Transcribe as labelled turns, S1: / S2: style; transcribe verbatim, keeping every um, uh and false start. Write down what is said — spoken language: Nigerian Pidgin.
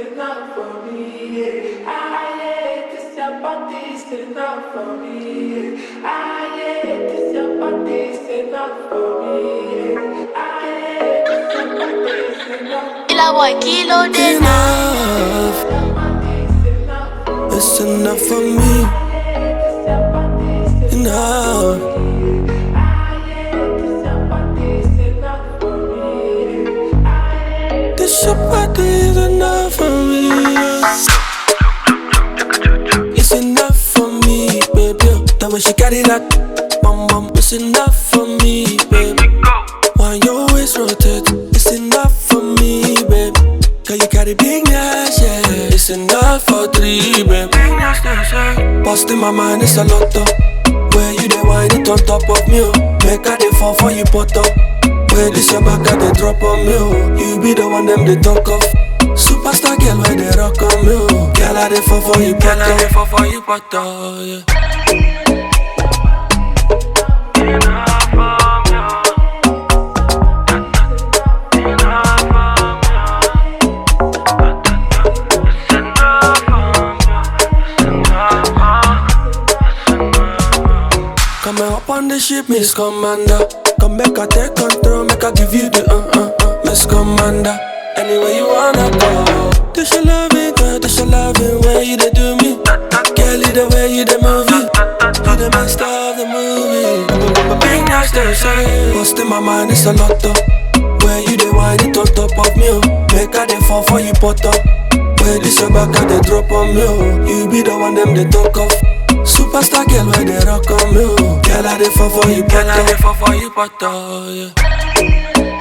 S1: enough for me. Ah, yeah, this your body's enough for me. Ah, yeah, this your body's enough for me. Ah, yeah, this your body's enough.
S2: Killer boy, kilo de
S3: Enough, it's enough for me. Enough. This your body is enough for me. It's enough for me, baby. The way she carry that, bum bum. It's enough for me, baby. When your waist rotate, it's enough for me, baby. Cause you carry big ass, yeah. It's enough for three, baby. Busting my mind, it's a lot of. Where you dey wine it on top of me, oh. Make her dey fall for you pot up. Where this your back, they drop on me, oh. You be the one them they talk of. Superstar girl, where they rock on me, oh. Girl, I dey fall for you pot up. Girl, I dey fall for you pot up, yeah. Come up on the ship, Miss Commander. Come make I take control, make I give you the uh uh uh, Miss Commander. Anywhere you wanna go. This your loving, girl, this your loving. Where you they do me? Girl, you the way you the movie. You the master of the movie. Bring that station. Lost in my mind, it's a lot of. Where you the wine it on top of me, oh. Make her they fall for you pot up. Where this your back, they drop on me, oh. You be the one them they talk of. Superstar girl, where they rock on me, oh. Girl, I dey fall for you, pot up. Girl, I dey fall for you, pot up, yeah.